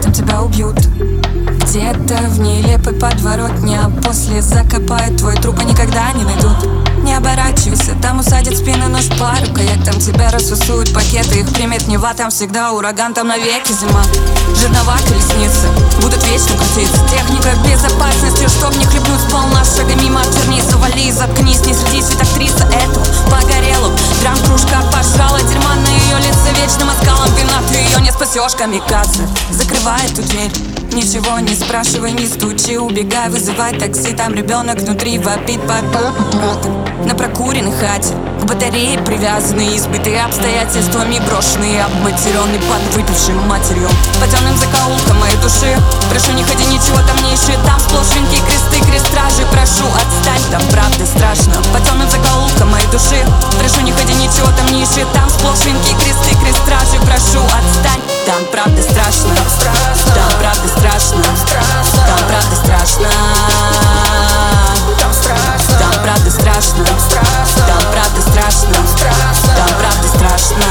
там тебя убьют. Где-то в нелепой подворотне, а после закопают твой труп, и никогда не найдут. Не оборачивайся, там усадят спину на шпару. Каяк, там тебя рассусуют пакеты, их примет Нева, там всегда ураган, там навеки зима. Жернова колесницы будут вечно крутиться. Техника безопасности, чтоб не хлебнуть сполна. Шага мимо черница, вали, заткнись, не среди актриса. Эту погорелу драм-кружка пожрала дерьма на ее лице вечным оскалом вина. Ты ее не спасешь, камикадзе закрывай эту дверь. Ничего не спрашивай, не стучи, убегай, вызывай такси. Там ребенок внутри вопит по на прокуренной хате, к батарее привязанные, избитые обстоятельствами, брошенные, обматеренный под выпившей матерью. По темным закоулкам моей души прошу, не ходи, ничего там не ищи. Там сплошь венки, кресты, крест стражи. Прошу, отстань, там правда страшно. По темным закоулкам моей души прошу, не ходи, ничего там не ищи. Там сплошь венки, кресты, крест стражи. Прошу, отстань, там правда страшно. Там правда страшно. Там правда страшно. Там правда страшно. Там правда страшно. Там правда страшно.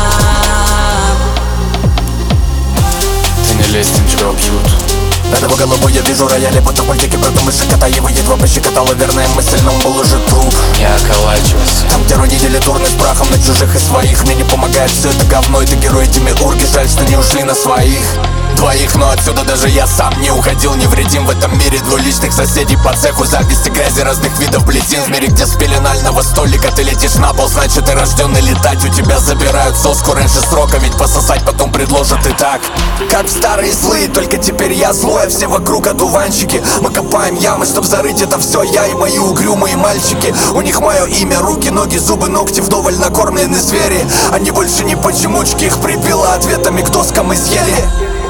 Ты не лезь, там тебя убьют. Над его головой я вижу рояли, будто мультики про Тома Щекота. Его едва пощекотала верная мысль, но он был уже труп. Не околачивайся. Там, где родители дурны с прахом на чужих и своих. Мне не помогает все это говно, это герои Демиурги. Жаль, что не ушли на своих двоих, но отсюда даже я сам не уходил невредим. В этом мире двуличных соседей по цеху, зависти, грязи разных видов бледин. В мире, где с пеленального столика ты летишь на пол, значит ты рожденный летать. У тебя забирают соску раньше срока, ведь пососать потом предложат и так. Как в старые злые, только теперь я злой, а все вокруг одуванчики. Мы копаем ямы, чтоб зарыть это все, я и мои угрюмые мальчики. У них мое имя, руки, ноги, зубы, ногти, вдоволь накормлены звери. Они больше не почемучки, их прибило ответами к доскам изъели.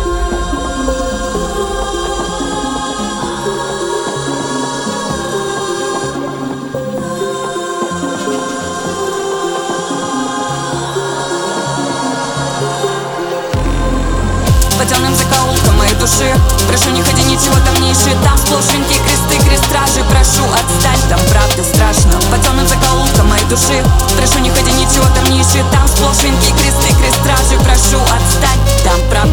По темным закоулкам моей души прошу, не ходи, ничего там не ищи. Там сплошь венки, кресты, крест стражи. Прошу, отстань, там правда страшно. По темным закоулкам моей души прошу, не ходи, ничего там не ищи. Там сплошь венки, кресты, крест стражи. Прошу, отстань, там правда